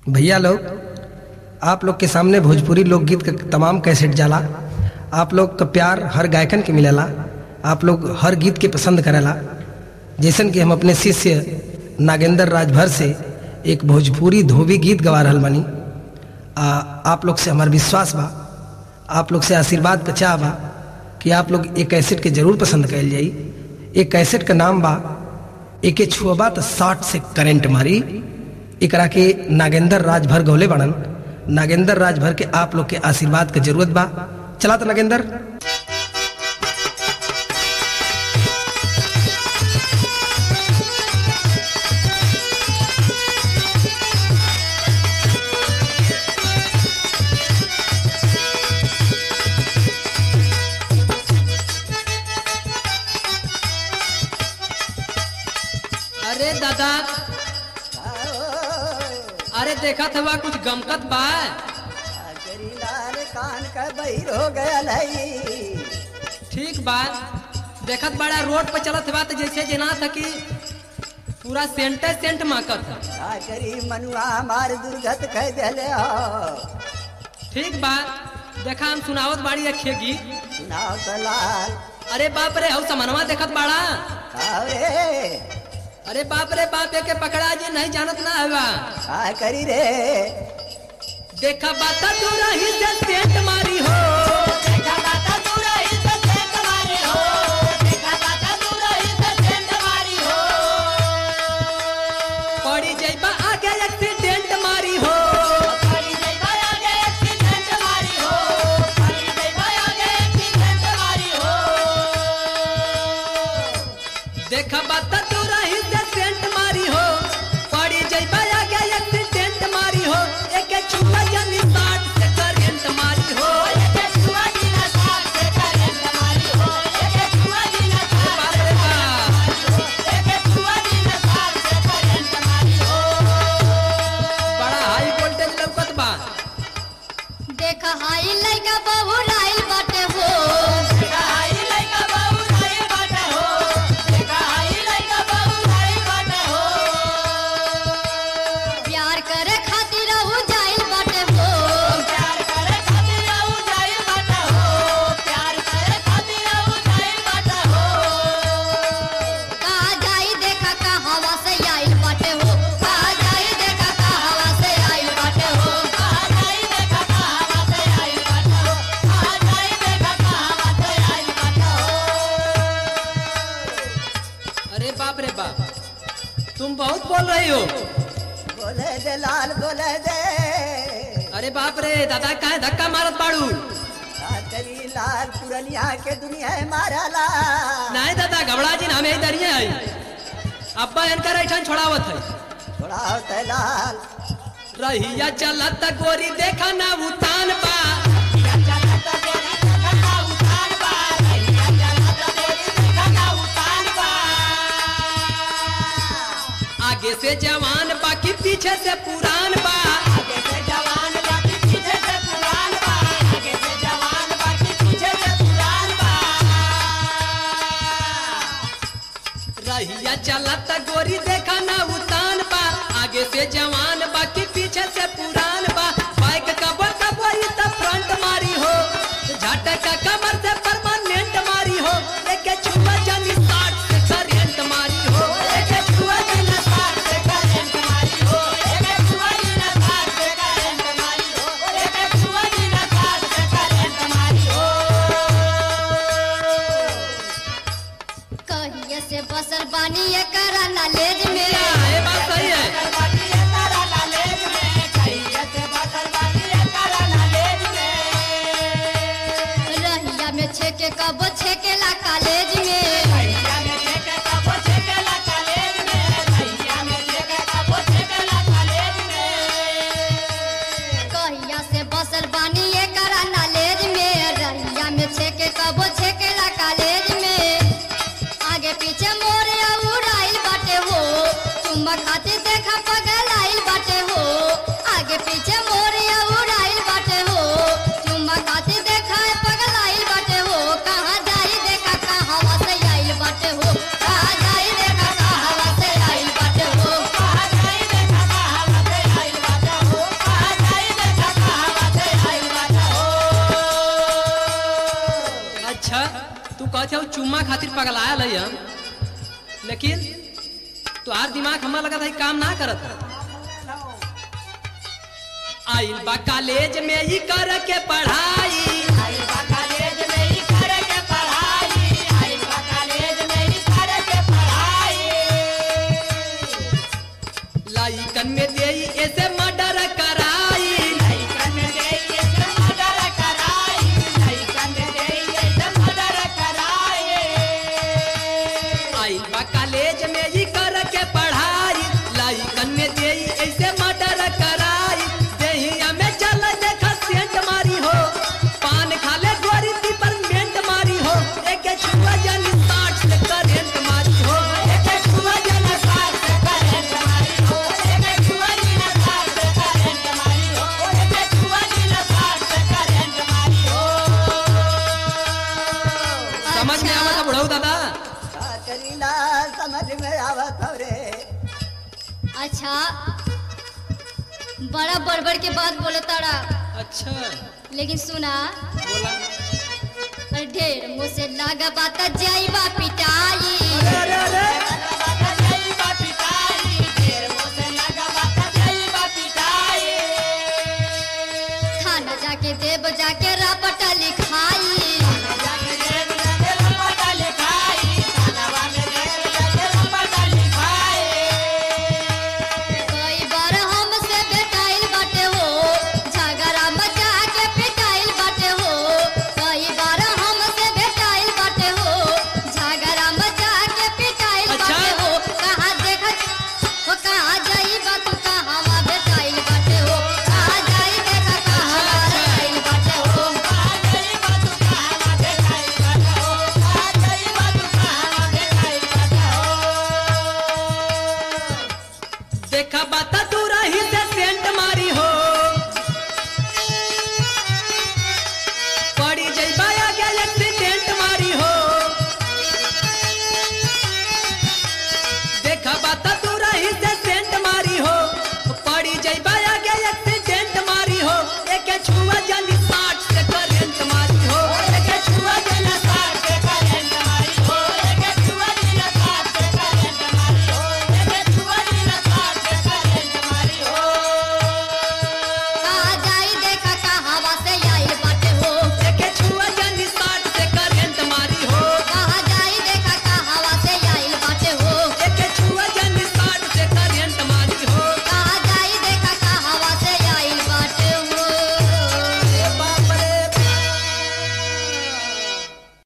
भैया लोग, आप लोग के सामने भोजपुरी लोकगीत का तमाम कैसेट जाला। आप लोग का प्यार हर गायकन के मिलेला, आप लोग हर गीत के पसंद करेला। जैसन कि हम अपने शिष्य नागेंद्र राजभर से एक भोजपुरी धोबी गीत गवा रहल बानी। आप लोग से हमार विश्वास बा, आप लोग से आशीर्वाद का चाह बा कि आप लोग एक कैसेट के जरूर पसंद कल जाई। एक कैसेट का नाम बा एके छुअबा तो 60 से करंट मारी। एकरा के नागेंद्र राजभर गौले बड़न। नागेंद्र राजभर के आप लोग के आशीर्वाद का जरूरत बा। चला तो नागेंद्र। अरे दादा, अरे देखा था कुछ गमकत बा। लाल कान का बहिर हो गया ठीक बा, देखत बड़ा रोड पर चलत बा तो जैसे जना था कि पूरा सेंट माकत करी मनुआ हमार दुर्गत कह दिले हो। ठीक बा, देखा हम सुनावत बाड़ी अखे गीत। सुनाओ तो लाल। अरे बाप रे, हौ समनवा देखत बाड़ा। रे अरे बाप रे बाप, एके पकड़ा जी नहीं जानत ना हवा। का करी रे देखा बाता तू रही से सेंट मारी हो। देखा बाता तू रही से सेंट मारी हो। देखा बाता तू रही से सेंट मारी हो। पड़ी जइबा आगे एक्सीडेंट मारी हो। पड़ी जइबा आगे एक्सीडेंट मारी हो। पड़ी जइबा आगे एक्सीडेंट मारी हो। देखा बाता तू रही से सेंट मारी हो। पड़ी जइबा आगे एक्सीडेंट मारी हो। एके छुआ जानी 60 से करंट मारी हो। एके छुआ जानी 60 से करंट मारी हो। एके छुआ जानी 60 से करंट मारी हो। एके छुआ जानी 60 से करंट मारी हो। बड़ा हाई वोल्टेज लौकत बा। देखा हाई लइका बहु राइल बाटे हो। देखा हाई लइका बहु राइल बाटे हो। देखा हाई लइका बहु राइल बाटे हो। प्यार करे खातिर रहू जाइल बाटे हो। प्यार करे खातिर रहू जाइल बाटे हो। प्यार करे खातिर रहू जाइल बाटे हो। कहा जाई देखा का हवा से आइल बाटे हो। कहा जाई देखा का हवा से आइल बाटे हो। कहा जाई देखा का हवा से आइल बाटे हो। कहा जाई देखा का हवा से आइल बाटे हो। अरे बाप रे बाप, तुम बहुत बोल रही हो। बोले दे लाल बोले दे। अरे बाप रे दादा, काहे धक्का मारत बाड़ू। का करी लाल पुरनिया के दुनिया है मारा ला। नहीं दादा, घबरा जी हमें ही दरिया है। अब्बा इनका ऐठन छोड़ावत है। थोड़ा होता लाल रहिया चलत गोरी देखा ना उतान बा। आगे से जवान बाकी पीछे से पुरान बा। आगे से जवान बाकी पीछे से पुरान बा। आगे से जवान बाकी पीछे से पुरान बा। रहिया चलत गोरी देखा ना उतान बा। आगे से जवान बाकी पीछे से पुरान बा। बाइक कबर कबोई त फ्रंट मारी हो। झटका कमर से परमानेंट मारी हो। एके छुआ जानी 60 से करंट मारी हो। एके छुआ जानी 60 से करंट मारी हो। एके छुआ जानी 60 से करंट मारी हो। एके छुआ जानी 60 से करंट मारी हो। कहिए से बसल बानी एकरा नॉलेज में। ये बात सही है। चुम्मा खातिर पगलाया लई हम, लेकिन तुहार दिमाग हमारा लगा था काम ना करत है। आइल बा कॉलेज में ही कर के पढ़ाई, आइल बा कॉलेज में ही कर के पढ़ाई, आइल बा कॉलेज में ही कर के पढ़ाई। लाइकन में दे ऐसे मर्डर कराई, लाइकन में दे ऐसे मर्डर कराई, लाइकन में दे ऐसे मर्डर कराई। आइल बा कॉलेज में ही कर के पढ़ाई, लाइकन में दे ऐसे मर्डर कराई। देहिया में चल देखा सेंट मारी हो, पान खा ले गोरी ती पर मेंट मारी हो। एक छुआ जानी 60 से करेंट मारी हो, एक छुआ जना साथ से करंट मारी हो, एक छुआ जना साथ से करंट मारी हो, एक छुआ जना साथ से करंट मारी हो। समझ में आवा बुढ़ऊ दादा? का करीला समझ में आवत रे। अच्छा, बड़ा बड़बड़ के बात बोले तारा, अच्छा लेकिन सुना, बोला। अरे ढेर मुँह से लागा बात जाइबा पिटाई। लगा बात जाइबा पिटाई, ढेर मुँह से लगा बात जाइबा पिटाई। थाना जाके देव जाके